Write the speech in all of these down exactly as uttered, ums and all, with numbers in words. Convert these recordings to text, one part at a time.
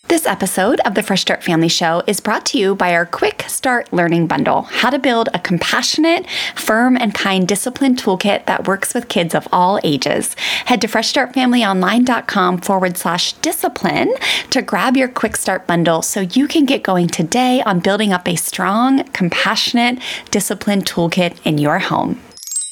This episode of the Fresh Start Family Show is brought to you by our Quick Start Learning Bundle, how to build a compassionate, firm, and kind discipline toolkit that works with kids of all ages. Head to freshstartfamilyonline.com forward slash discipline to grab your Quick Start Bundle so you can get going today on building up a strong, compassionate discipline toolkit in your home.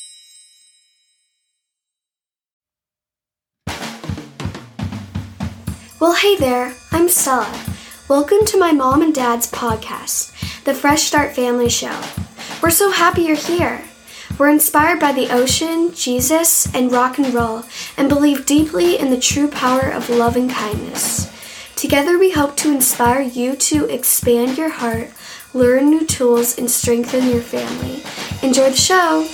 Well, hey there, I'm Stella. Welcome to my mom and dad's podcast, the Fresh Start Family Show. We're so happy you're here. We're inspired by the ocean, Jesus, and rock and roll, and believe deeply in the true power of love and kindness. Together, we hope to inspire you to expand your heart, learn new tools, and strengthen your family. Enjoy the show.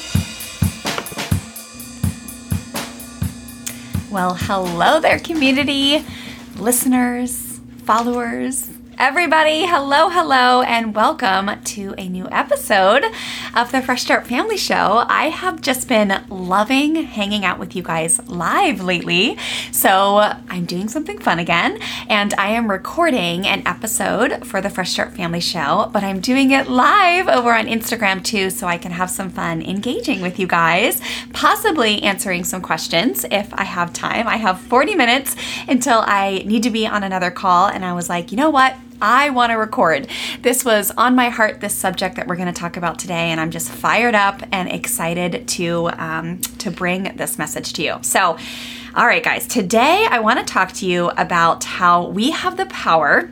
Well, hello there, community. Listeners, followers, everybody, hello, hello, and welcome to a new episode of the Fresh Start Family Show. I have just been loving hanging out with you guys live lately, so I'm doing something fun again, and I am recording an episode for the Fresh Start Family Show, but I'm doing it live over on Instagram too, so I can have some fun engaging with you guys, possibly answering some questions if I have time. I have forty minutes until I need to be on another call, and I was like, you know what? I want to record. This was on my heart, this subject that we're going to talk about today, and I'm just fired up and excited to um, to bring this message to you. So, all right, guys, today I want to talk to you about how we have the power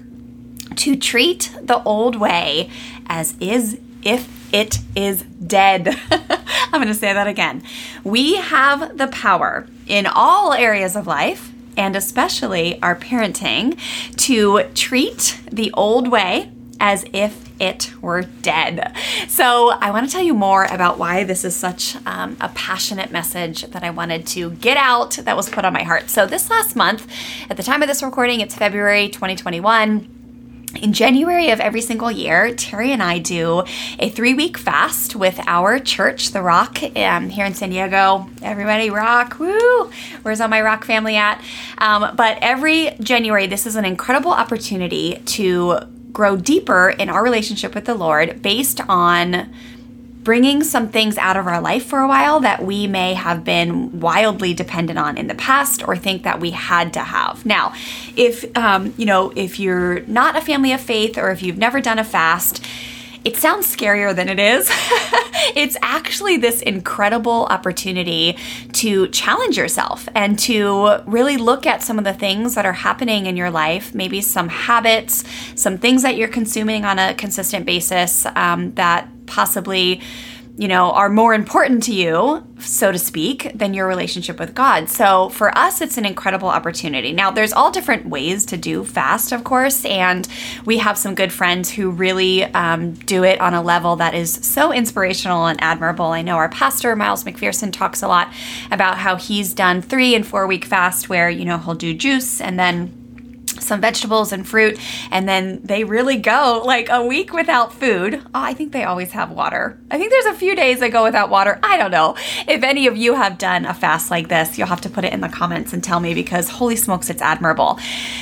to treat the old way as is if it is dead. I'm going to say that again. We have the power in all areas of life, and especially our parenting, to treat the old way as if it were dead. So I want to tell you more about why this is such um, a passionate message that I wanted to get out that was put on my heart. So this last month, at the time of this recording, it's February twenty twenty-one. In January of every single year, Terry and I do a three-week fast with our church, The Rock, um, here in San Diego. Everybody rock, woo! Where's all my rock family at? Um, but every January, this is an incredible opportunity to grow deeper in our relationship with the Lord based on bringing some things out of our life for a while that we may have been wildly dependent on in the past or think that we had to have. Now, if, um, you know, if you're not a family of faith or if you've never done a fast, it sounds scarier than it is. It's actually this incredible opportunity to challenge yourself and to really look at some of the things that are happening in your life, maybe some habits, some things that you're consuming on a consistent basis um, that possibly, you know, are more important to you, so to speak, than your relationship with God. So for us, it's an incredible opportunity. Now, there's all different ways to do fast, of course, and we have some good friends who really um, do it on a level that is so inspirational and admirable. I know our pastor, Miles McPherson, talks a lot about how he's done three and four week fast where, you know, he'll do juice and then some vegetables and fruit, and then they really go like a week without food. Oh, I think they always have water. I think there's a few days they go without water. I don't know. If any of you have done a fast like this, you'll have to put it in the comments and tell me, because holy smokes, it's admirable.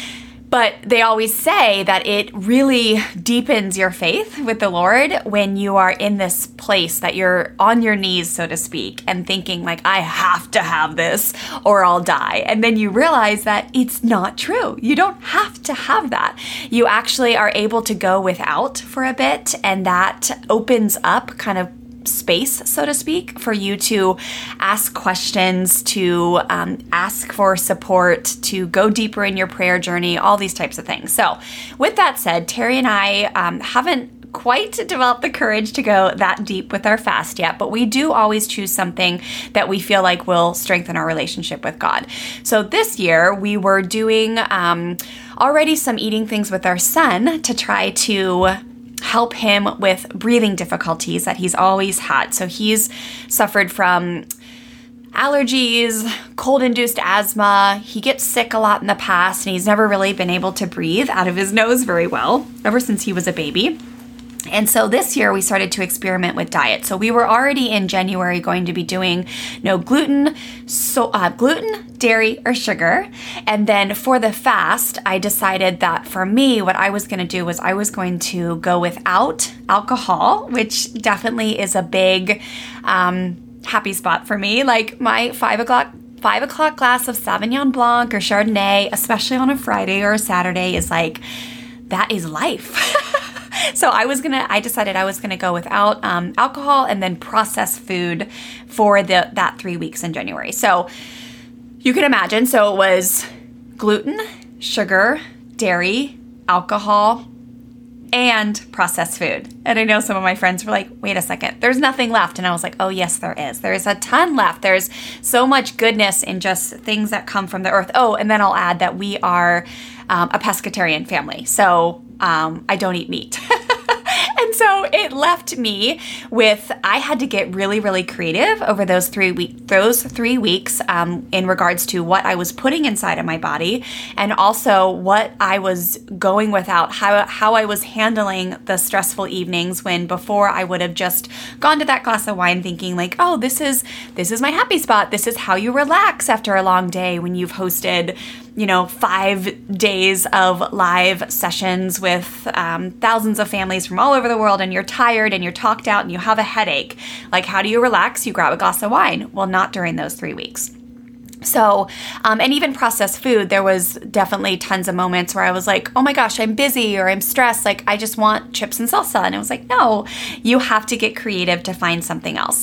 But they always say that it really deepens your faith with the Lord when you are in this place that you're on your knees, so to speak, and thinking like, I have to have this or I'll die. And then you realize that it's not true. You don't have to have that. You actually are able to go without for a bit, and that opens up kind of space, so to speak, for you to ask questions, to um, ask for support, to go deeper in your prayer journey, all these types of things. So with that said, Terry and I um, haven't quite developed the courage to go that deep with our fast yet, but we do always choose something that we feel like will strengthen our relationship with God. So this year we were doing um, already some eating things with our son to try to help him with breathing difficulties that he's always had. So he's suffered from allergies, cold-induced asthma. He gets sick a lot in the past, and he's never really been able to breathe out of his nose very well ever since he was a baby. And so this year we started to experiment with diet. So we were already in January going to be doing no gluten, so uh, gluten, dairy, or sugar. And then for the fast, I decided that for me, what I was going to do was I was going to go without alcohol, which definitely is a big um, happy spot for me. Like my five o'clock Five o'clock glass of Sauvignon Blanc or Chardonnay, especially on a Friday or a Saturday, is like, that is life. So I was gonna, I decided I was gonna go without um, alcohol and then processed food for the that three weeks in January. So you can imagine, so it was gluten, sugar, dairy, alcohol, and processed food. And I know some of my friends were like, wait a second, there's nothing left. And I was like, oh yes, there is. There's a ton left. There's so much goodness in just things that come from the earth. Oh, and then I'll add that we are um, a pescatarian family. So um, I don't eat meat. And so it left me with, I had to get really, really creative over those three week, those three weeks um, in regards to what I was putting inside of my body, and also what I was going without, how how I was handling the stressful evenings when before I would have just gone to that glass of wine thinking like, oh, this is this is my happy spot. This is how you relax after a long day when you've hosted, you know, five days of live sessions with um, thousands of families from all over the world, and you're tired and you're talked out and you have a headache. Like, how do you relax? You grab a glass of wine. Well, not during those three weeks. So, um, and even processed food, there was definitely tons of moments where I was like, oh my gosh, I'm busy or I'm stressed. Like, I just want chips and salsa. And I was like, no, you have to get creative to find something else.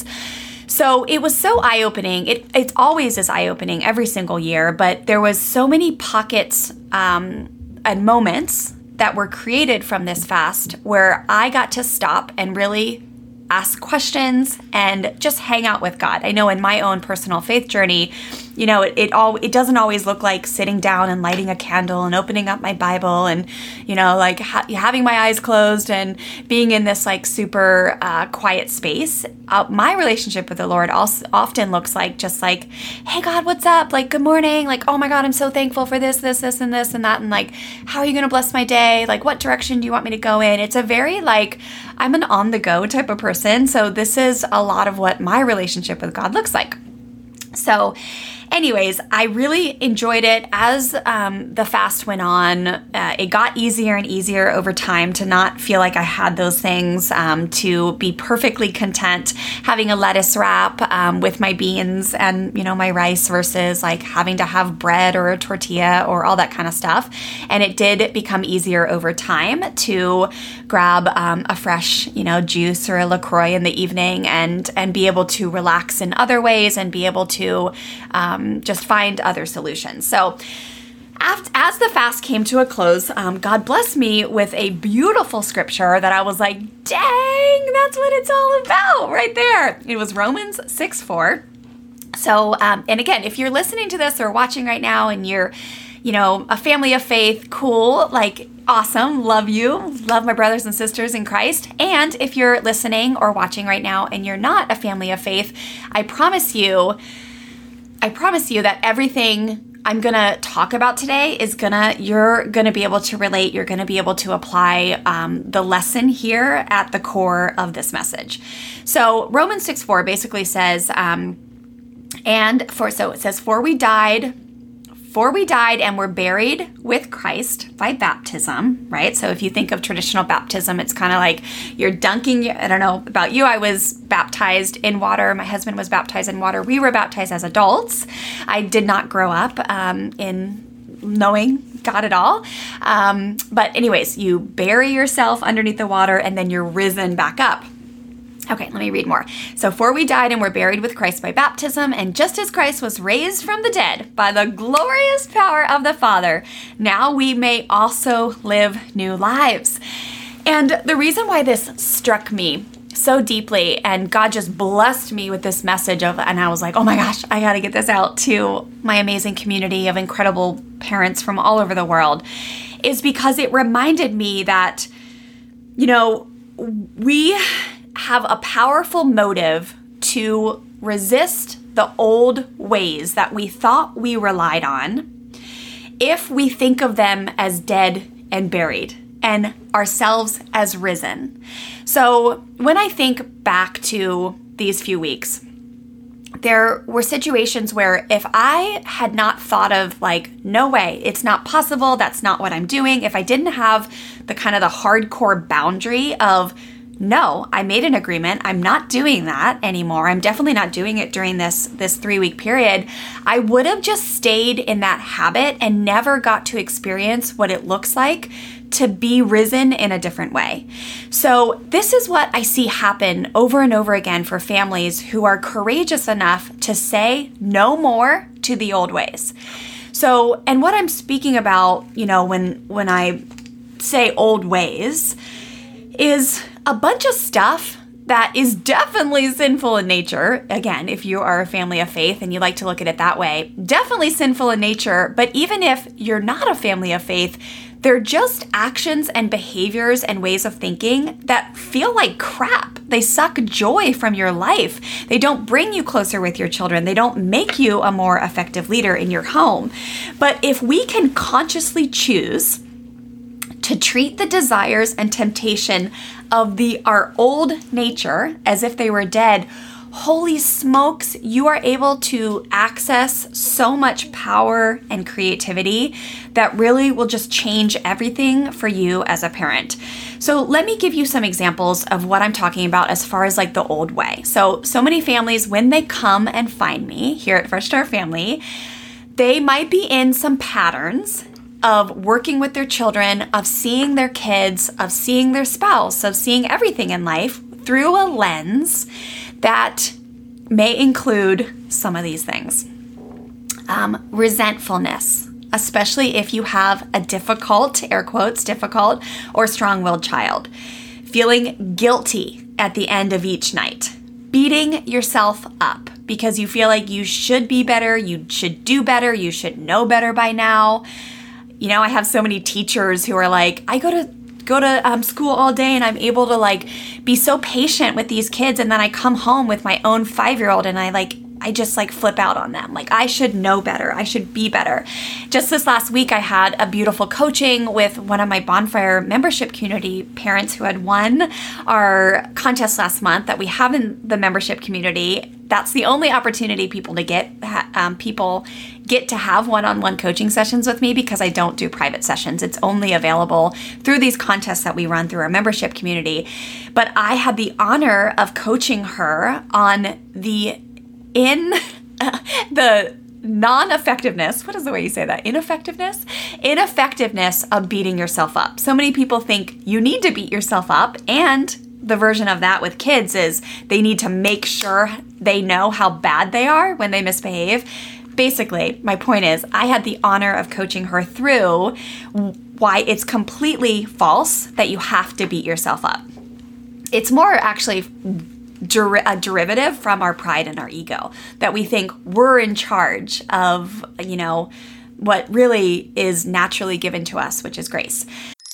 So it was so eye-opening. It it always is eye-opening every single year, but there was so many pockets um, and moments that were created from this fast where I got to stop and really ask questions and just hang out with God. I know in my own personal faith journey, you know, it, it all it doesn't always look like sitting down and lighting a candle and opening up my Bible and, you know, like ha- having my eyes closed and being in this like super uh, quiet space. Uh, my relationship with the Lord also often looks like just like, hey God, what's up? Like, good morning. Like, oh my God, I'm so thankful for this, this, this, and this and that. And like, how are you going to bless my day? Like, what direction do you want me to go in? It's a very like, I'm an on the go type of person. So this is a lot of what my relationship with God looks like. So anyways, I really enjoyed it as um, the fast went on. Uh, it got easier and easier over time to not feel like I had those things, um, to be perfectly content having a lettuce wrap um, with my beans and, you know, my rice versus like having to have bread or a tortilla or all that kind of stuff. And it did become easier over time to grab um, a fresh, you know, juice or a LaCroix in the evening and, and be able to relax in other ways and be able to um, Um, just find other solutions. So after, as the fast came to a close, um, God blessed me with a beautiful scripture that I was like, dang, that's what it's all about right there. It was Romans six four. So, um, and again, if you're listening to this or watching right now and you're, you know, a family of faith, cool, like awesome, love you, love my brothers and sisters in Christ. And if you're listening or watching right now and you're not a family of faith, I promise you, I promise you that everything I'm going to talk about today is going to, you're going to be able to relate. You're going to be able to apply um, the lesson here at the core of this message. So Romans six four basically says, um, and for, so it says, for we died, for we died and were buried with Christ by baptism, right? So if you think of traditional baptism, it's kind of like you're dunking, I don't know about you, I was baptized in water. My husband was baptized in water. We were baptized as adults. I did not grow up um, in knowing God at all. Um, but anyways, you bury yourself underneath the water and then you're risen back up. Okay, let me read more. So, for we died and were buried with Christ by baptism, and just as Christ was raised from the dead by the glorious power of the Father, now we may also live new lives. And the reason why this struck me so deeply, and God just blessed me with this message of, and I was like, oh my gosh, I got to get this out to my amazing community of incredible parents from all over the world, is because it reminded me that, you know, we have a powerful motive to resist the old ways that we thought we relied on if we think of them as dead and buried. and ourselves as risen. So when I think back to these few weeks, there were situations where if I had not thought of like, no way, it's not possible, that's not what I'm doing, if I didn't have the kind of the hardcore boundary of, no, I made an agreement, I'm not doing that anymore, I'm definitely not doing it during this, this three-week period, I would have just stayed in that habit and never got to experience what it looks like to be risen in a different way. So this is what I see happen over and over again for families who are courageous enough to say no more to the old ways. So, and what I'm speaking about, you know, when when I say old ways is a bunch of stuff that is definitely sinful in nature. Again, if you are a family of faith and you like to look at it that way, definitely sinful in nature. But even if you're not a family of faith, they're just actions and behaviors and ways of thinking that feel like crap. They suck joy from your life. They don't bring you closer with your children. They don't make you a more effective leader in your home. But if we can consciously choose to treat the desires and temptation of the our old nature as if they were dead, holy smokes, you are able to access so much power and creativity that really will just change everything for you as a parent. So let me give you some examples of what I'm talking about as far as like the old way. So, so many families, when they come and find me here at Fresh Start Family, they might be in some patterns of working with their children, of seeing their kids, of seeing their spouse, of seeing everything in life through a lens that may include some of these things. Um, resentfulness, especially if you have a difficult, air quotes, difficult or strong-willed child. Feeling guilty at the end of each night. Beating yourself up because you feel like you should be better, you should do better, you should know better by now. You know, I have so many teachers who are like, I go to go to um, school all day and I'm able to like be so patient with these kids, and then I come home with my own five-year-old and I like I just like flip out on them. Like, I should know better. I should be better. Just this last week, I had a beautiful coaching with one of my Bonfire membership community parents who had won our contest last month that we have in the membership community. That's the only opportunity people to get um, people get to have one-on-one coaching sessions with me because I don't do private sessions. It's only available through these contests that we run through our membership community. But I had the honor of coaching her on the in uh, the non-effectiveness, what is the way you say that? Ineffectiveness? Ineffectiveness of beating yourself up. So many people think you need to beat yourself up, and the version of that with kids is they need to make sure they know how bad they are when they misbehave. Basically, my point is I had the honor of coaching her through why it's completely false that you have to beat yourself up. It's more actually Der- a derivative from our pride and our ego, that we think we're in charge of, you know, what really is naturally given to us, which is grace.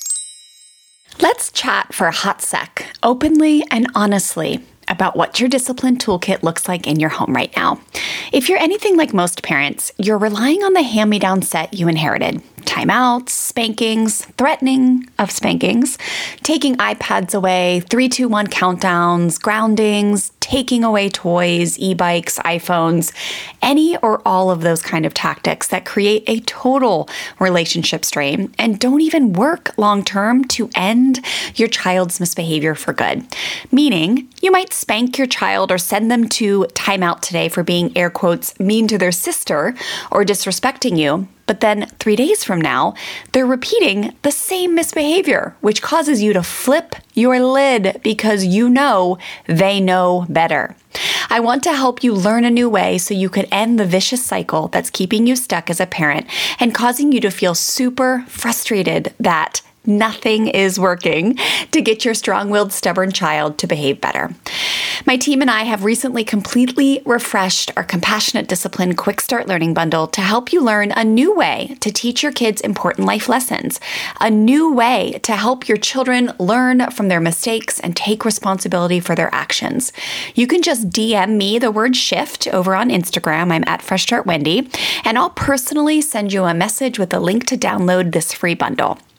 Let's chat for a hot sec, openly and honestly, about what your discipline toolkit looks like in your home right now. If you're anything like most parents, you're relying on the hand-me-down set you inherited. Timeouts, spankings, threatening of spankings, taking iPads away, three two one countdowns, groundings, taking away toys, e-bikes, iPhones, any or all of those kind of tactics that create a total relationship strain and don't even work long-term to end your child's misbehavior for good. Meaning, you might spank your child or send them to timeout today for being, air quotes, mean to their sister or disrespecting you. But then three days from now, they're repeating the same misbehavior, which causes you to flip your lid because you know they know better. I want to help you learn a new way so you could end the vicious cycle that's keeping you stuck as a parent and causing you to feel super frustrated that nothing is working to get your strong-willed, stubborn child to behave better. My team and I have recently completely refreshed our Compassionate Discipline Quick Start Learning Bundle to help you learn a new way to teach your kids important life lessons, a new way to help your children learn from their mistakes and take responsibility for their actions. You can just D M me the word shift over on Instagram. I'm at Fresh Start Wendy, and I'll personally send you a message with a link to download this free bundle.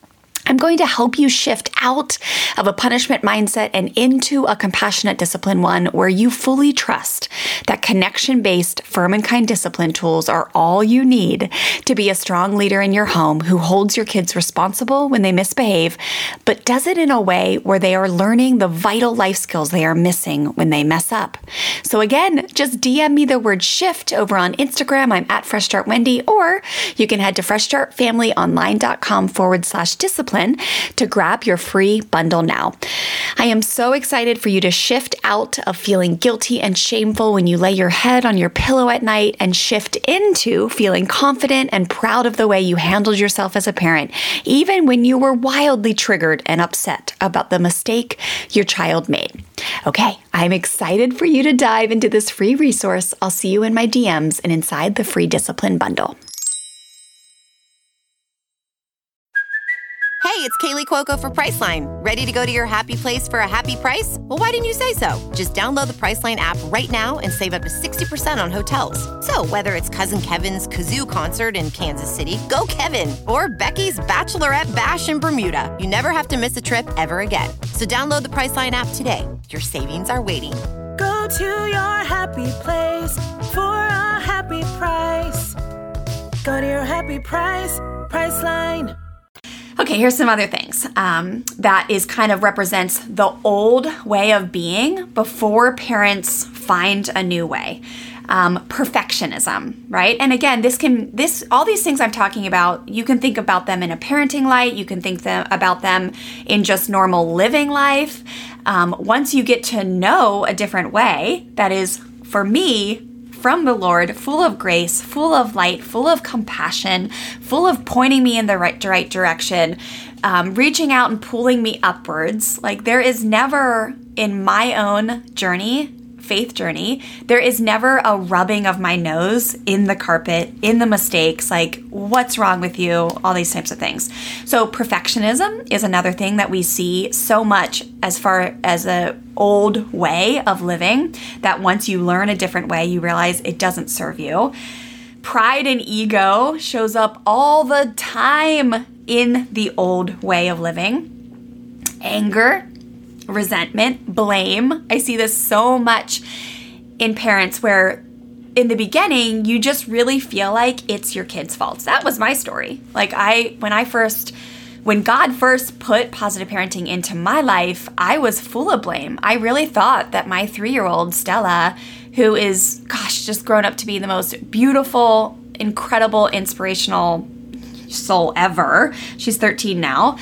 I'm going to help you shift out of a punishment mindset and into a compassionate discipline one where you fully trust that connection-based, firm and kind discipline tools are all you need to be a strong leader in your home who holds your kids responsible when they misbehave, but does it in a way where they are learning the vital life skills they are missing when they mess up. So again, just D M me the word shift over on Instagram. I'm at Fresh Start Wendy, or you can head to freshstartfamilyonline.com forward slash discipline to grab your free bundle now. I am so excited for you to shift out of feeling guilty and shameful when you lay your head on your pillow at night and shift into feeling confident and proud of the way you handled yourself as a parent, even when you were wildly triggered and upset about the mistake your child made. Okay, I'm excited for you to dive into this free resource. I'll see you in my D Ms and inside the free discipline bundle. Hey, it's Kaylee Cuoco for Priceline. Ready to go to your happy place for a happy price? Well, why didn't you say so? Just download the Priceline app right now and save up to sixty percent on hotels. So whether it's Cousin Kevin's Kazoo Concert in Kansas City, go Kevin, or Becky's Bachelorette Bash in Bermuda, you never have to miss a trip ever again. So download the Priceline app today. Your savings are waiting. Go to your happy place for a happy price. Go to your happy price, Priceline. Okay, here's some other things um, that is kind of represents the old way of being before parents find a new way. Um, perfectionism, right? And again, this can, this, all these things I'm talking about, you can think about them in a parenting light. You can think them, about them in just normal living life. Um, once you get to know a different way that is, for me, from the Lord, full of grace, full of light, full of compassion, full of pointing me in the right, right direction, um, reaching out and pulling me upwards. Like there is never in my own journey, faith journey, there is never a rubbing of my nose in the carpet, in the mistakes, like what's wrong with you, all these types of things. So perfectionism is another thing that we see so much as far as a old way of living, that once you learn a different way, you realize it doesn't serve you. Pride and ego shows up all the time in the old way of living. Anger, resentment, blame. I see this so much in parents where in the beginning, you just really feel like it's your kid's fault. That was my story. Like I, when I first, when God first put positive parenting into my life, I was full of blame. I really thought that my three-year-old Stella, who is, gosh, just grown up to be the most beautiful, incredible, inspirational soul ever. She's thirteen now.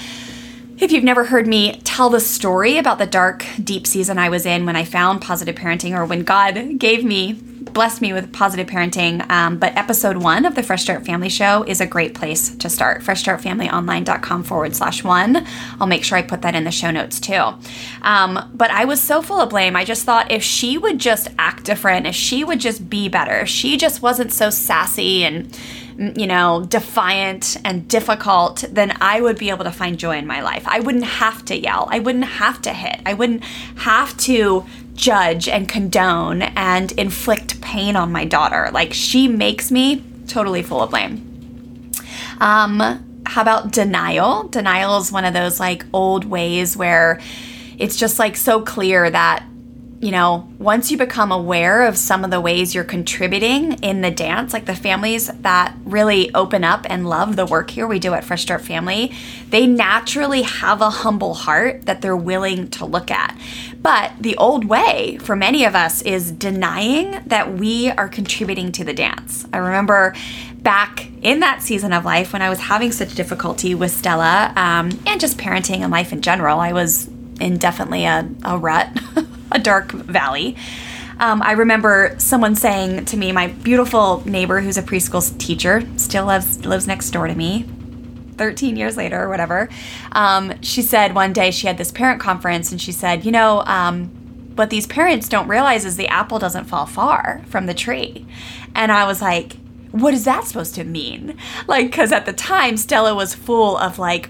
If you've never heard me tell the story about the dark, deep season I was in when I found positive parenting, or when God gave me, blessed me with positive parenting, um, but episode one of the Fresh Start Family Show is a great place to start. freshstartfamilyonline.com forward slash one. I'll make sure I put that in the show notes too. Um, but I was so full of blame. I just thought if she would just act different, if she would just be better, if she just wasn't so sassy and, you know, defiant and difficult, then I would be able to find joy in my life. I wouldn't have to yell. I wouldn't have to hit. I wouldn't have to judge and condone and inflict pain on my daughter. Like, she makes me totally full of blame. Um, how about denial? Denial is one of those like old ways where it's just like so clear that, you know, once you become aware of some of the ways you're contributing in the dance, like the families that really open up and love the work here we do at Fresh Start Family, they naturally have a humble heart that they're willing to look at. But the old way for many of us is denying that we are contributing to the dance. I remember back in that season of life when I was having such difficulty with Stella um, and just parenting and life in general, I was in definitely a, a rut. A dark valley. Um, I remember someone saying to me, my beautiful neighbor who's a preschool teacher, still lives, lives next door to me, thirteen years later or whatever. Um, she said one day she had this parent conference and she said, you know, um, what these parents don't realize is the apple doesn't fall far from the tree. And I was like, what is that supposed to mean? Like, because at the time, Stella was full of like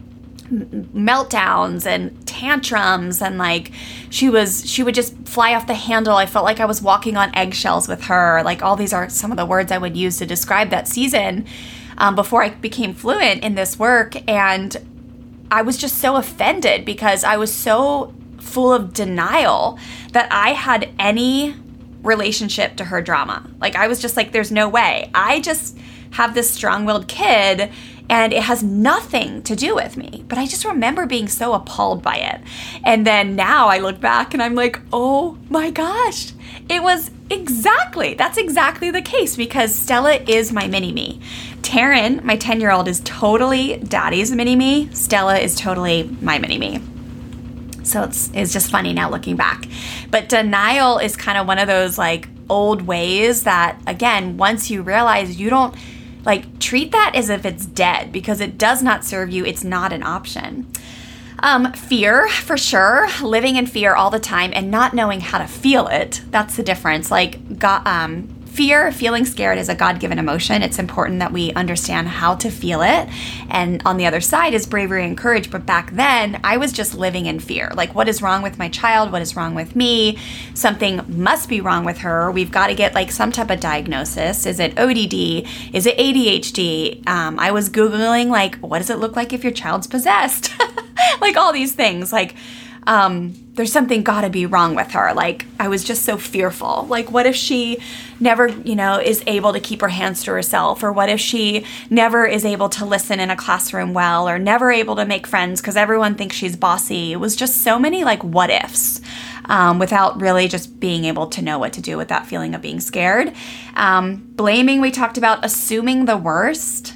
meltdowns and tantrums, and like she was she would just fly off the handle. I felt like I was walking on eggshells with her. Like, all these are some of the words I would use to describe that season um, before I became fluent in this work. And I was just so offended because I was so full of denial that I had any relationship to her drama. Like, I was just like, there's no way. I just have this strong-willed kid and it has nothing to do with me. But I just remember being so appalled by it. And then now I look back and I'm like, oh my gosh, it was exactly, that's exactly the case, because Stella is my mini-me. Taryn, my ten-year-old, is totally daddy's mini-me. Stella is totally my mini-me. So it's, it's just funny now looking back. But denial is kind of one of those like old ways that, again, once you realize you don't, like, treat that as if it's dead, because it does not serve you. It's not an option. Um, fear, for sure. Living in fear all the time and not knowing how to feel it. That's the difference. Like, God, um, fear, feeling scared is a God-given emotion. It's important that we understand how to feel it. And on the other side is bravery and courage. But back then, I was just living in fear. Like, what is wrong with my child? What is wrong with me? Something must be wrong with her. We've got to get like some type of diagnosis. Is it O D D? Is it A D H D? Um, I was Googling, like, what does it look like if your child's possessed? Like, all these things. Like, um, there's something got to be wrong with her. Like, I was just so fearful. Like, what if she never, you know, is able to keep her hands to herself? Or what if she never is able to listen in a classroom well, or never able to make friends because everyone thinks she's bossy? It was just so many like what ifs, um, without really just being able to know what to do with that feeling of being scared. Um, blaming, we talked about, assuming the worst,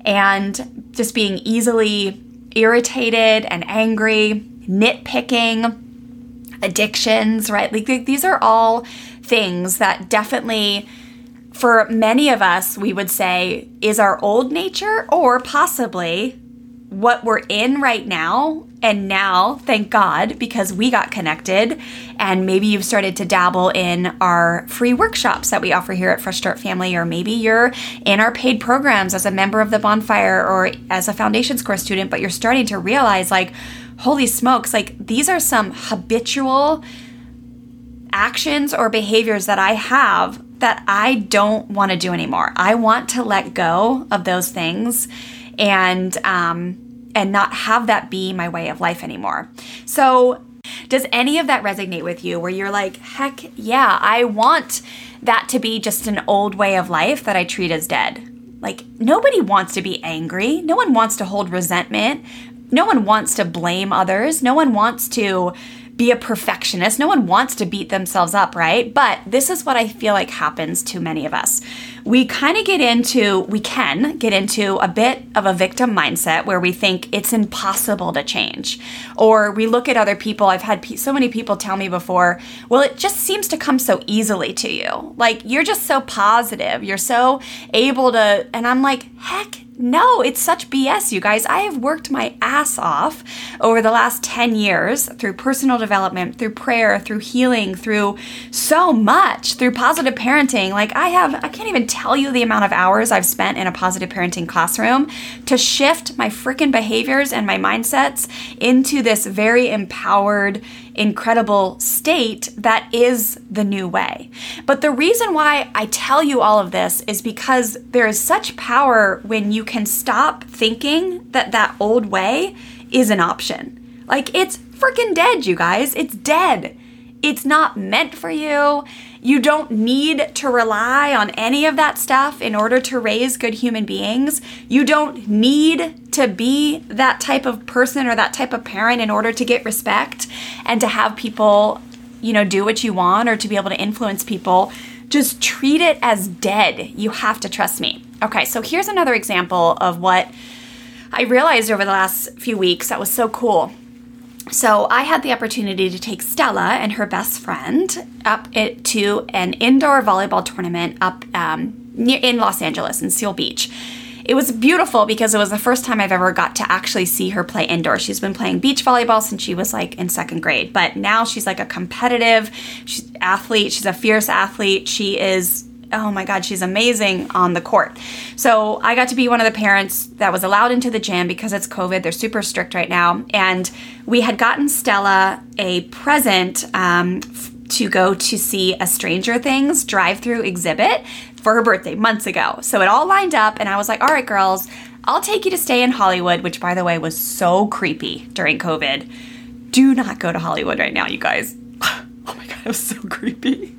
and just being easily irritated and angry, nitpicking, addictions, right? Like, these are all things that definitely, for many of us, we would say is our old nature, or possibly what we're in right now. And now, thank God, because we got connected, and maybe you've started to dabble in our free workshops that we offer here at Fresh Start Family, or maybe you're in our paid programs as a member of the Bonfire or as a Foundations course student, but you're starting to realize, like, holy smokes, like, these are some habitual actions or behaviors that I have that I don't want to do anymore. I want to let go of those things and um, and not have that be my way of life anymore. So does any of that resonate with you, where you're like, heck yeah, I want that to be just an old way of life that I treat as dead? Like, nobody wants to be angry. No one wants to hold resentment. No one wants to blame others. No one wants to be a perfectionist. No one wants to beat themselves up, right? But this is what I feel like happens to many of us. We kind of get into, we can get into a bit of a victim mindset where we think it's impossible to change. Or we look at other people. I've had pe- so many people tell me before, well, it just seems to come so easily to you. Like, you're just so positive. You're so able to, and I'm like, heck no, it's such B S, you guys. I have worked my ass off over the last ten years through personal development, through prayer, through healing, through so much, through positive parenting. Like, I have, I can't even tell you the amount of hours I've spent in a positive parenting classroom to shift my freaking behaviors and my mindsets into this very empowered, incredible state that is the new way. But the reason why I tell you all of this is because there is such power when you can stop thinking that that old way is an option. Like, it's freaking dead, you guys. It's dead. It's not meant for you. You don't need to rely on any of that stuff in order to raise good human beings. You don't need to be that type of person or that type of parent in order to get respect and to have people, you know, do what you want or to be able to influence people. Just treat it as dead. You have to trust me. Okay, so here's another example of what I realized over the last few weeks that was so cool. So I had the opportunity to take Stella and her best friend up it, to an indoor volleyball tournament up um, near, in Los Angeles, in Seal Beach. It was beautiful because it was the first time I've ever got to actually see her play indoor. She's been playing beach volleyball since she was like in second grade, but now she's like a competitive she's athlete. She's a fierce athlete. She is, oh my God, she's amazing on the court. So I got to be one of the parents that was allowed into the gym because it's COVID. They're super strict right now. And we had gotten Stella a present um, f- to go to see a Stranger Things drive-through exhibit for her birthday months ago. So it all lined up, and I was like, all right, girls, I'll take you to stay in Hollywood, which by the way was so creepy during COVID. Do not go to Hollywood right now, you guys. Oh my God, it was so creepy.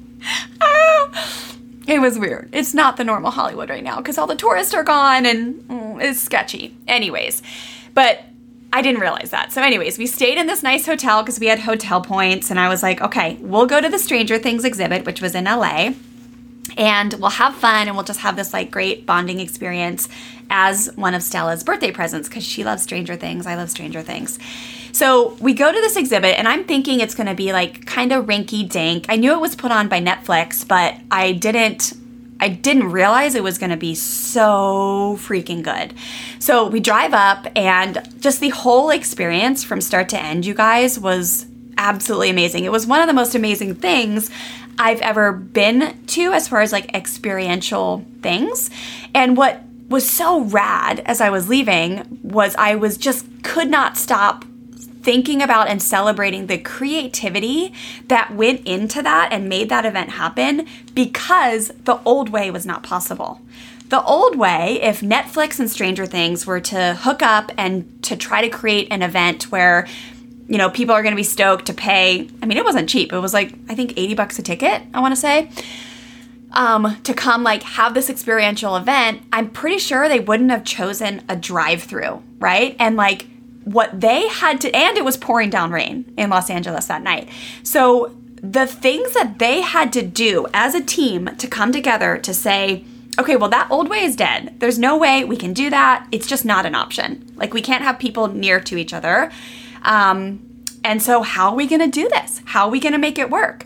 Ah, it was weird. It's not the normal Hollywood right now because all the tourists are gone and mm, it's sketchy. Anyways, but I didn't realize that. So anyways, we stayed in this nice hotel because we had hotel points, and I was like, okay, we'll go to the Stranger Things exhibit, which was in L A, and we'll have fun and we'll just have this like great bonding experience as one of Stella's birthday presents because she loves Stranger Things. I love Stranger Things. So we go to this exhibit and I'm thinking it's going to be like kind of rinky dink. I knew it was put on by Netflix, but I didn't I didn't realize it was going to be so freaking good. So we drive up and just the whole experience from start to end, you guys, was absolutely amazing. It was one of the most amazing things I've ever been to as far as like experiential things. And what was so rad as I was leaving was I was just could not stop thinking about and celebrating the creativity that went into that and made that event happen, because the old way was not possible. The old way, if Netflix and Stranger Things were to hook up and to try to create an event where, you know, people are going to be stoked to pay, I mean, it wasn't cheap. It was like, I think eighty bucks a ticket, I want to say, um, to come like have this experiential event. I'm pretty sure they wouldn't have chosen a drive-through, right? And like, what they had to, and it was pouring down rain in Los Angeles that night. So the things that they had to do as a team to come together to say, okay, well, that old way is dead. There's no way we can do that. It's just not an option. Like, we can't have people near to each other. Um, and so how are we going to do this? How are we going to make it work?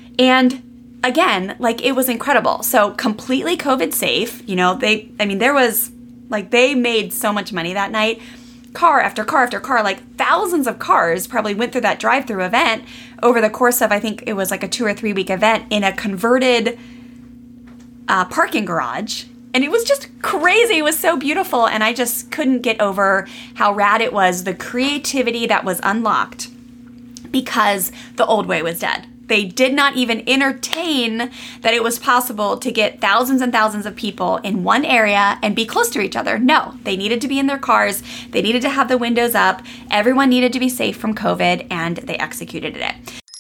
And again, like, it was incredible. So completely COVID safe, you know, they, I mean, there was like, they made so much money that night. Car after car after car, like thousands of cars probably went through that drive-through event over the course of, I think it was like a two or three week event in a converted uh, parking garage. And it was just crazy. It was so beautiful. And I just couldn't get over how rad it was, the creativity that was unlocked because the old way was dead. They did not even entertain that it was possible to get thousands and thousands of people in one area and be close to each other. No, they needed to be in their cars. They needed to have the windows up. Everyone needed to be safe from COVID, and they executed it.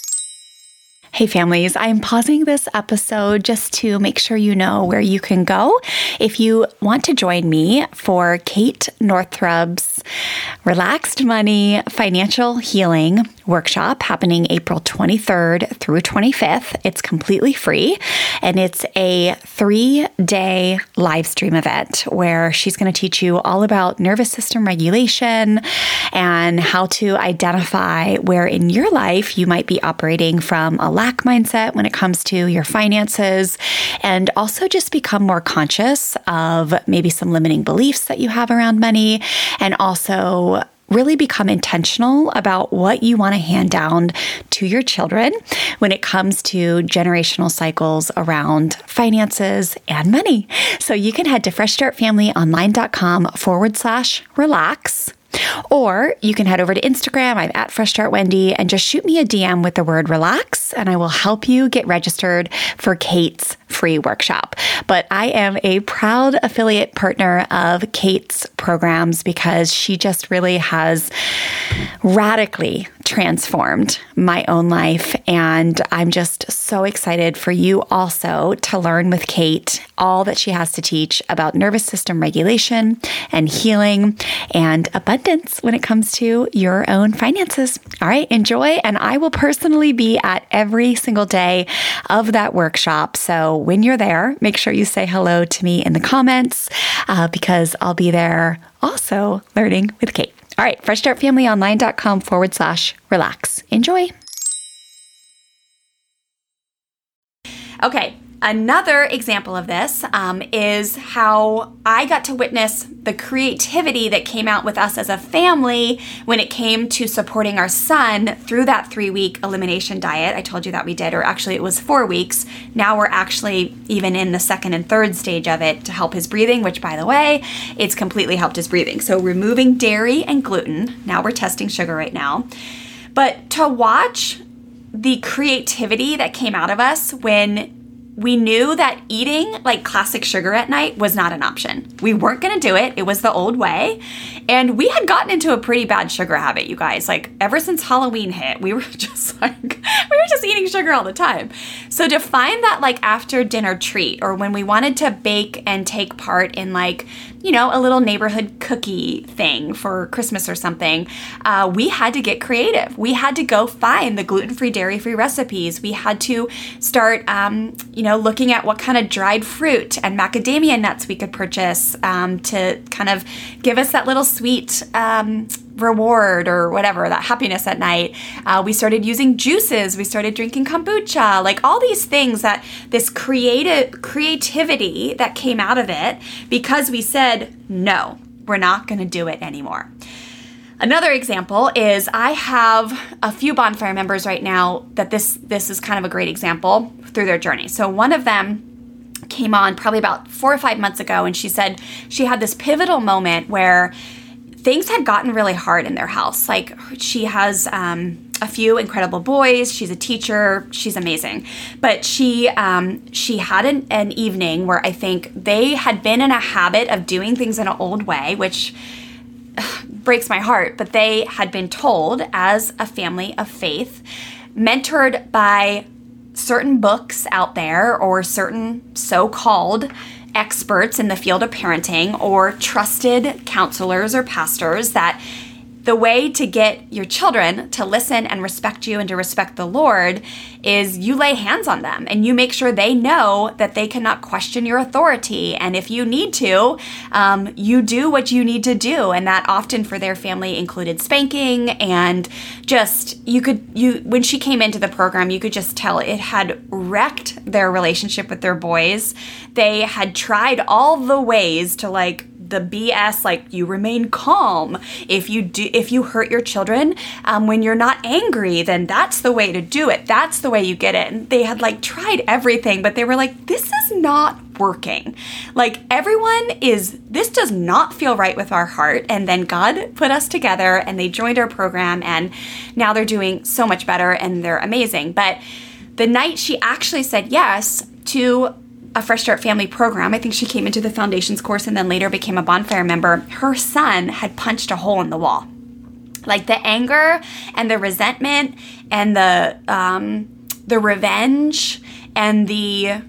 Hey families, I'm pausing this episode just to make sure you know where you can go if you want to join me for Kate Northrup's Relaxed Money Financial Healing Workshop happening April twenty-third through twenty-fifth. It's completely free, and it's a three-day live stream event where she's going to teach you all about nervous system regulation and how to identify where in your life you might be operating from a lack mindset when it comes to your finances, and also just become more conscious of maybe some limiting beliefs that you have around money, and also really become intentional about what you want to hand down to your children when it comes to generational cycles around finances and money. So you can head to freshstartfamilyonline.com forward slash relax. Or you can head over to Instagram. I'm at Fresh Start Wendy, and just shoot me a D M with the word relax, and I will help you get registered for Kate's free workshop. But I am a proud affiliate partner of Kate's programs because she just really has radically transformed my own life. And I'm just so excited for you also to learn with Kate all that she has to teach about nervous system regulation and healing and abundance when it comes to your own finances. All right, enjoy. And I will personally be at every single day of that workshop. So when you're there, make sure you say hello to me in the comments uh, because I'll be there also learning with Kate. All right, freshstartfamilyonline.com forward slash relax. Enjoy. Okay, another example of this um, is how I got to witness the creativity that came out with us as a family when it came to supporting our son through that three-week elimination diet. I told you that we did, or actually it was four weeks. Now we're actually even in the second and third stage of it to help his breathing, which, by the way, it's completely helped his breathing. So removing dairy and gluten. Now we're testing sugar right now. But to watch the creativity that came out of us when we knew that eating like classic sugar at night was not an option. We weren't going to do it. It was the old way. And we had gotten into a pretty bad sugar habit, you guys. Like ever since Halloween hit, we were just like, we were just eating sugar all the time. So to find that like after dinner treat, or when we wanted to bake and take part in like, you know, a little neighborhood cookie thing for Christmas or something, uh, we had to get creative. We had to go find the gluten-free, dairy-free recipes. We had to start, um, you know, looking at what kind of dried fruit and macadamia nuts we could purchase um, to kind of give us that little sweet um, reward or whatever, that happiness at night. Uh, we started using juices. We started drinking kombucha, like all these things that this creative creativity that came out of it because we said, no, we're not going to do it anymore. Another example is I have a few bonfire members right now that this this is kind of a great example through their journey. So one of them came on probably about four or five months ago, and she said she had this pivotal moment where things had gotten really hard in their house. Like she has um, a few incredible boys. She's a teacher. She's amazing. But she um, she had an, an evening where I think they had been in a habit of doing things in an old way, which ugh, breaks my heart. But they had been told as a family of faith, mentored by certain books out there or certain so-called experts in the field of parenting or trusted counselors or pastors, that the way to get your children to listen and respect you and to respect the Lord is you lay hands on them and you make sure they know that they cannot question your authority. And if you need to, um, you do what you need to do. And that often for their family included spanking, and just you could, you when she came into the program, you could just tell it had wrecked their relationship with their boys. They had tried all the ways to like the B S, like you remain calm. If you do, if you hurt your children, um, when you're not angry, then that's the way to do it. That's the way you get it. And they had like tried everything, but they were like, this is not working. Like everyone is, this does not feel right with our heart. And then God put us together and they joined our program, and now they're doing so much better and they're amazing. But the night she actually said yes to a Fresh Start Family program, I think she came into the Foundations course and then later became a bonfire member, her son had punched a hole in the wall. Like the anger and the resentment and the um, the revenge and the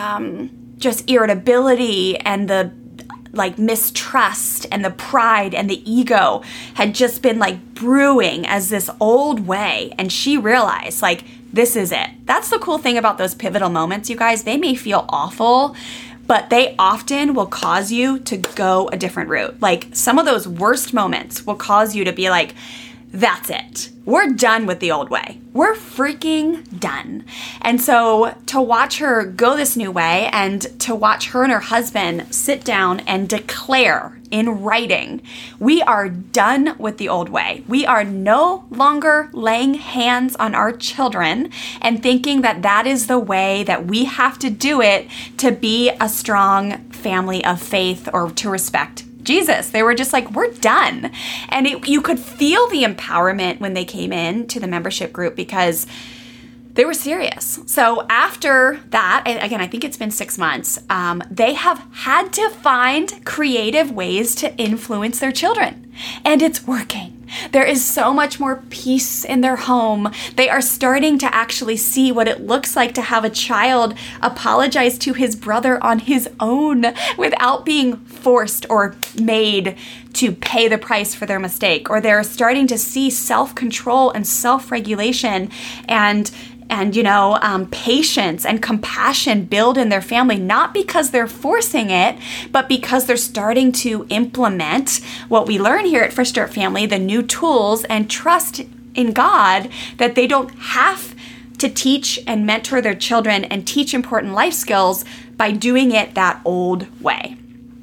um, just irritability and the like mistrust and the pride and the ego had just been like brewing as this old way. And she realized like, this is it. That's the cool thing about those pivotal moments, you guys. They may feel awful, but they often will cause you to go a different route. Like some of those worst moments will cause you to be like, that's it. We're done with the old way. We're freaking done. And so to watch her go this new way and to watch her and her husband sit down and declare in writing, we are done with the old way. We are no longer laying hands on our children and thinking that that is the way that we have to do it to be a strong family of faith or to respect Jesus. They were just like, we're done. And it, you could feel the empowerment when they came in to the membership group because they were serious. So after that, and again, I think it's been six months, um, they have had to find creative ways to influence their children. And it's working. There is so much more peace in their home. They are starting to actually see what it looks like to have a child apologize to his brother on his own without being forced or made to pay the price for their mistake. Or they're starting to see self-control and self-regulation and and, you know, um, patience and compassion build in their family, not because they're forcing it, but because they're starting to implement what we learn here at Fresh Start Family, the new tools, and trust in God that they don't have to teach and mentor their children and teach important life skills by doing it that old way.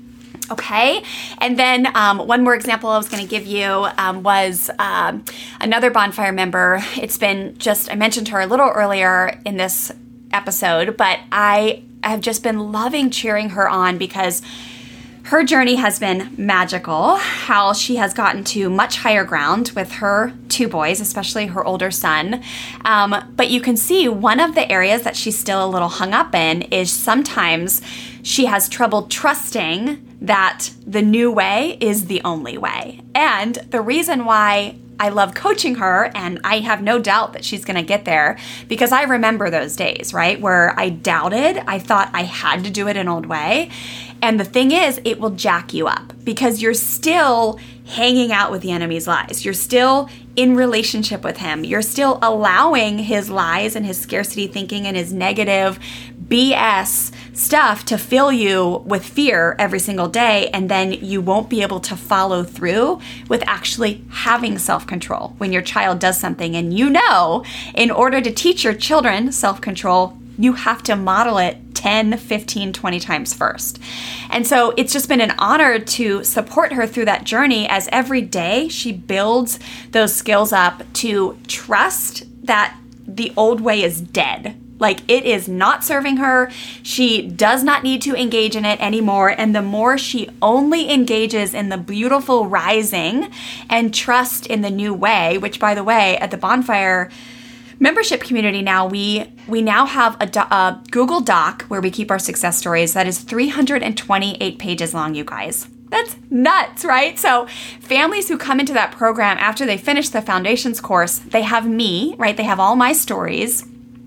Okay, and then um, one more example I was going to give you um, was um, another bonfire member. It's been just, I mentioned her a little earlier in this episode, but I have just been loving cheering her on because her journey has been magical, how she has gotten to much higher ground with her two boys, especially her older son. Um, but you can see one of the areas that she's still a little hung up in is sometimes she has trouble trusting that the new way is the only way. And the reason why I love coaching her, and I have no doubt that she's going to get there, because I remember those days, right, where I doubted. I thought I had to do it an old way. And the thing is, it will jack you up because you're still hanging out with the enemy's lies. You're still in relationship with him. You're still allowing his lies and his scarcity thinking and his negative B S stuff to fill you with fear every single day, and then you won't be able to follow through with actually having self-control when your child does something. And you know, in order to teach your children self-control, you have to model it ten, fifteen, twenty times first. And so it's just been an honor to support her through that journey as every day she builds those skills up to trust that the old way is dead. Like, it is not serving her. She does not need to engage in it anymore. And the more she only engages in the beautiful rising and trust in the new way, which, by the way, at the Bonfire membership community now, we we now have a, do- a Google Doc where we keep our success stories that is three hundred twenty-eight pages long, you guys. That's nuts, right? So families who come into that program after they finish the foundations course, they have me, right? They have all my stories.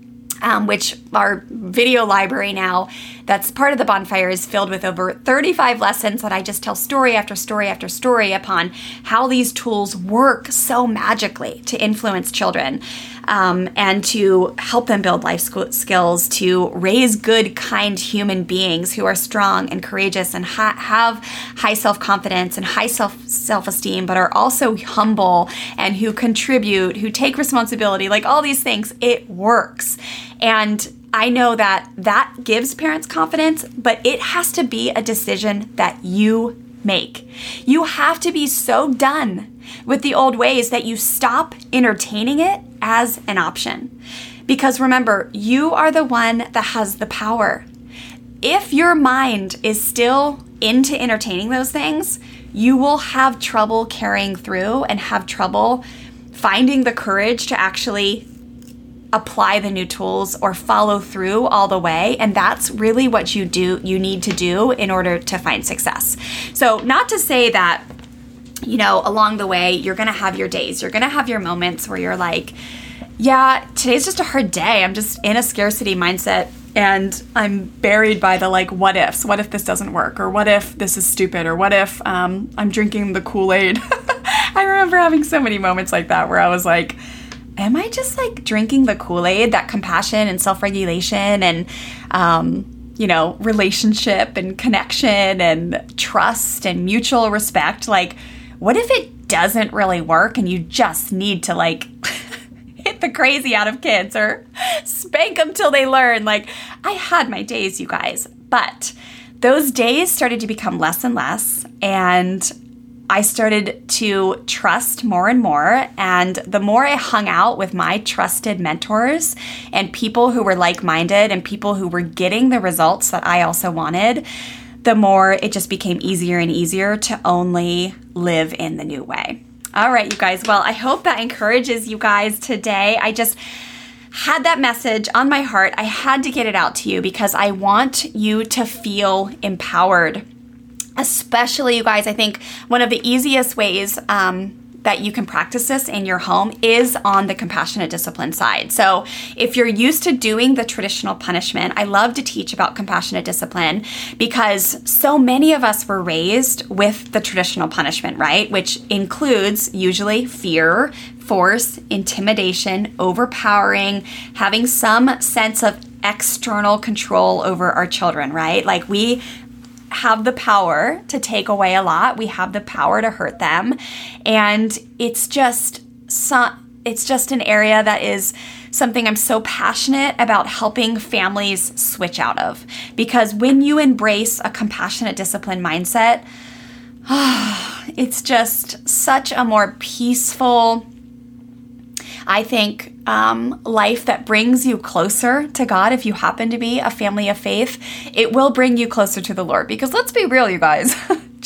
Um, which our video library now that's part of the Bonfire is filled with over thirty-five lessons that I just tell story after story after story upon how these tools work so magically to influence children um, and to help them build life sc- skills, to raise good, kind human beings who are strong and courageous and ha- have high self-confidence and high self self-esteem, but are also humble and who contribute, who take responsibility, like all these things. It works. And I know that that gives parents confidence, but it has to be a decision that you make. You have to be so done with the old ways that you stop entertaining it as an option. Because remember, you are the one that has the power. If your mind is still into entertaining those things, you will have trouble carrying through and have trouble finding the courage to actually apply the new tools or follow through all the way. And that's really what you do, you need to do in order to find success. So not to say that, you know, along the way, you're going to have your days, you're going to have your moments where you're like, yeah, today's just a hard day. I'm just in a scarcity mindset and I'm buried by the like, what ifs, what if this doesn't work? Or what if this is stupid? Or what if um, I'm drinking the Kool-Aid? I remember having so many moments like that where I was like, am I just like drinking the Kool-Aid, that compassion and self-regulation and, um, you know, relationship and connection and trust and mutual respect? Like, what if it doesn't really work and you just need to like hit the crazy out of kids or spank them till they learn? Like, I had my days, you guys, but those days started to become less and less, and I started to trust more and more. And the more I hung out with my trusted mentors and people who were like-minded and people who were getting the results that I also wanted, the more it just became easier and easier to only live in the new way. All right, you guys. Well, I hope that encourages you guys today. I just had that message on my heart. I had to get it out to you because I want you to feel empowered. Especially, you guys, I think one of the easiest ways um, that you can practice this in your home is on the compassionate discipline side. So if you're used to doing the traditional punishment, I love to teach about compassionate discipline because so many of us were raised with the traditional punishment, right? Which includes usually fear, force, intimidation, overpowering, having some sense of external control over our children, right? Like we have the power to take away a lot. We have the power to hurt them. And it's just some, it's just an area that is something I'm so passionate about helping families switch out of. Because when you embrace a compassionate discipline mindset, it's just such a more peaceful, I think, um, life that brings you closer to God, if you happen to be a family of faith, it will bring you closer to the Lord. Because let's be real, you guys,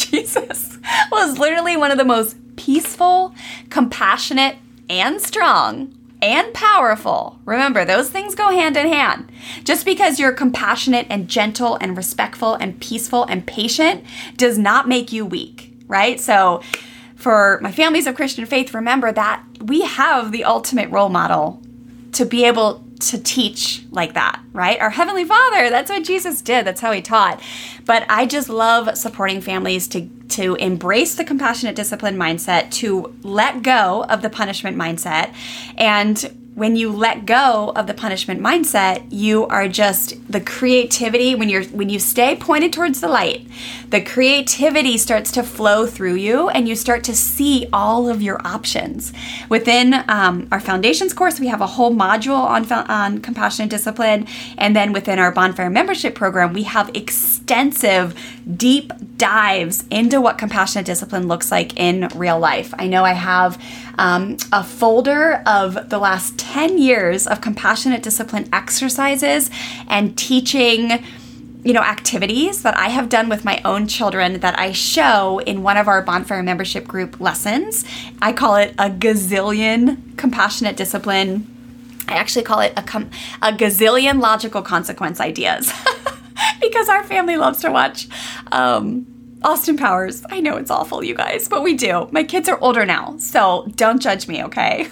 Jesus was literally one of the most peaceful, compassionate, and strong and powerful. Remember, those things go hand in hand. Just because you're compassionate and gentle and respectful and peaceful and patient does not make you weak, right? So for my families of Christian faith, remember that we have the ultimate role model to be able to teach like that, right? Our Heavenly Father, that's what Jesus did. That's how he taught. But I just love supporting families to, to embrace the compassionate discipline mindset, to let go of the punishment mindset. And when you let go of the punishment mindset, you are just the creativity, when you're when you stay pointed towards the light, the creativity starts to flow through you and you start to see all of your options. Within um, our foundations course, we have a whole module on, on compassionate discipline. And then within our Bonfire membership program, we have extensive, deep dives into what compassionate discipline looks like in real life. I know I have um, a folder of the last ten years of compassionate discipline exercises and teaching, you know, activities that I have done with my own children that I show in one of our Bonfire membership group lessons. I call it a gazillion compassionate discipline. I actually call it a, com- a gazillion logical consequence ideas because our family loves to watch um, Austin Powers. I know it's awful, you guys, but we do. My kids are older now, so don't judge me, okay?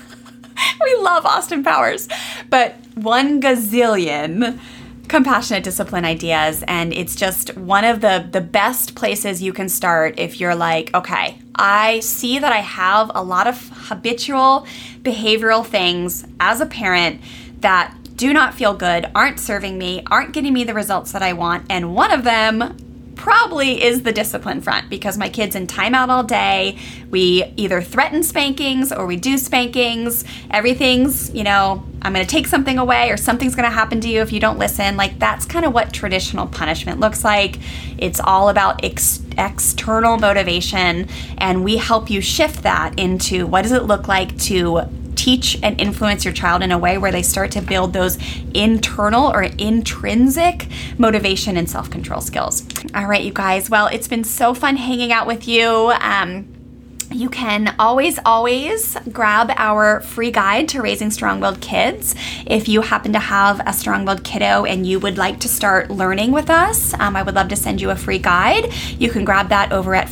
We love Austin Powers, but one gazillion compassionate discipline ideas, and it's just one of the, the best places you can start if you're like, okay, I see that I have a lot of habitual behavioral things as a parent that do not feel good, aren't serving me, aren't getting me the results that I want, and one of them probably is the discipline front, because my kid's in timeout all day. We either threaten spankings or we do spankings. Everything's, you know, I'm going to take something away or something's going to happen to you if you don't listen. Like, that's kind of what traditional punishment looks like. It's all about ex- external motivation, and we help you shift that into what does it look like to teach and influence your child in a way where they start to build those internal or intrinsic motivation and self-control skills. All right, you guys. Well, it's been so fun hanging out with you. Um, You can always, always grab our free guide to raising strong-willed kids. If you happen to have a strong-willed kiddo and you would like to start learning with us, um, I would love to send you a free guide. You can grab that over at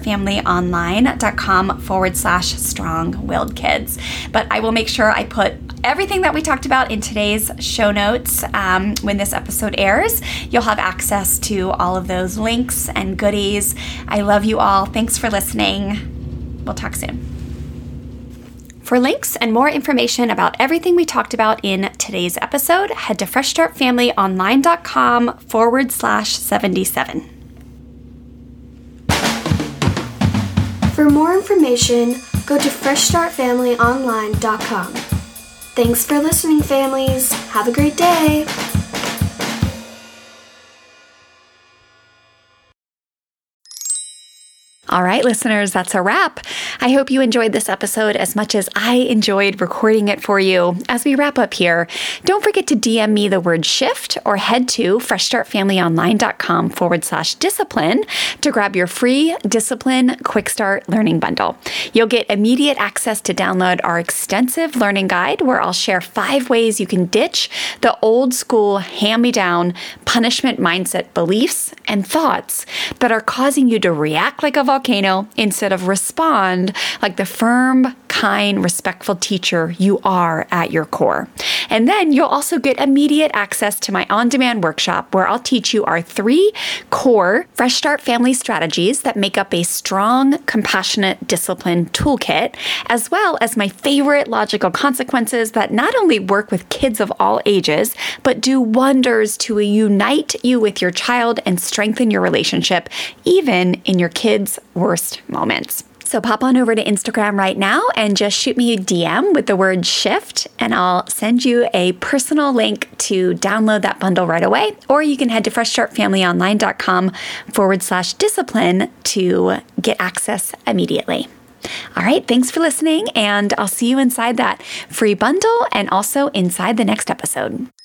freshstartfamilyonline.com forward slash strong-willed kids. But I will make sure I put everything that we talked about in today's show notes. Um, when this episode airs, you'll have access to all of those links and goodies. I love you all. Thanks for listening. We'll talk soon. For links and more information about everything we talked about in today's episode, head to freshstartfamilyonline.com forward slash 77. For more information, go to fresh start family online dot com. Thanks for listening, families. Have a great day. All right, listeners, that's a wrap. I hope you enjoyed this episode as much as I enjoyed recording it for you. As we wrap up here, don't forget to D M me the word shift or head to freshstartfamilyonline.com forward slash discipline to grab your free Discipline Quick Start Learning Bundle. You'll get immediate access to download our extensive learning guide where I'll share five ways you can ditch the old school hand-me-down punishment mindset beliefs and thoughts that are causing you to react like a volcano instead of respond like the firm, kind, respectful teacher you are at your core. And then you'll also get immediate access to my on-demand workshop where I'll teach you our three core Fresh Start family strategies that make up a strong, compassionate discipline toolkit, as well as my favorite logical consequences that not only work with kids of all ages, but do wonders to unite you with your child and strengthen your relationship, even in your kids' worst moments. So pop on over to Instagram right now and just shoot me a D M with the word shift, and I'll send you a personal link to download that bundle right away. Or you can head to freshstartfamilyonline.com forward slash discipline to get access immediately. All right, thanks for listening, and I'll see you inside that free bundle and also inside the next episode.